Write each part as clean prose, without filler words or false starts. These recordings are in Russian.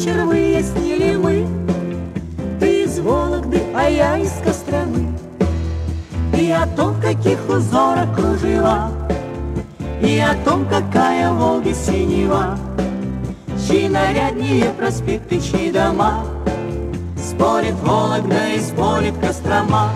вечер выяснили мы: ты из Вологды, а я из Костромы. И о том, каких узорах кружева, и о том, какая в Волге синева, чьи наряднее проспекты, чьи дома. Спорит Вологда и спорит Кострома.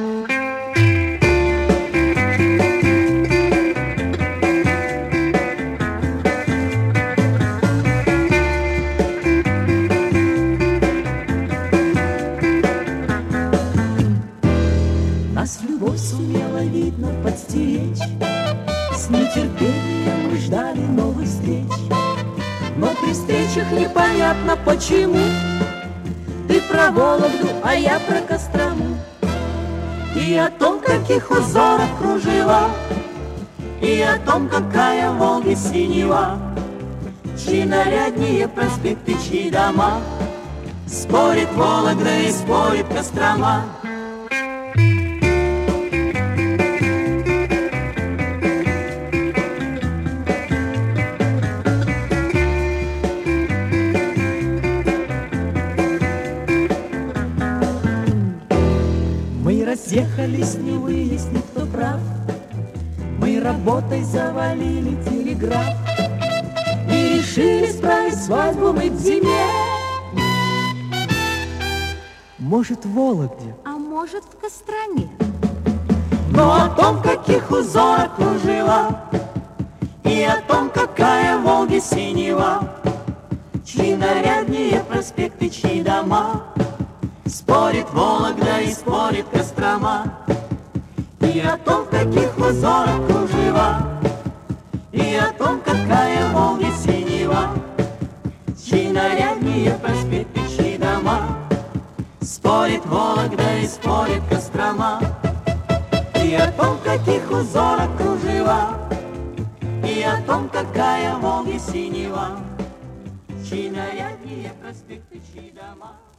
Нас любовь сумела, видно, подстеречь. С нетерпением мы ждали новых встреч. Но при встречах непонятно почему ты про Вологду, а я про Кострому. И о том, каких узорах кружева, и о том, какая в Волге синева, чьи наряднее проспекты, чьи дома. Спорит Вологда и спорит Кострома. Мы разъехались, не выяснив, кто прав. Мы работой завалили телеграф и решили справить свадьбу мы к зиме. Может, в Вологде, а может, в Костроме. Но о том, в каких узорах кружева, и о том, какая в Волге синева, чьи наряднее проспекты, чьи дома. Спорит Вологда и спорит Кострома. И о том, в каких узорах кружева, и о том, какая в Волге синева, чьи наряднее проспекты, чьи дома. Спорит Вологда и спорит Кострома. И о том, в каких узорах кружева, и о том, какая в Волге синева, чьи наряднее проспекты, чьи дома.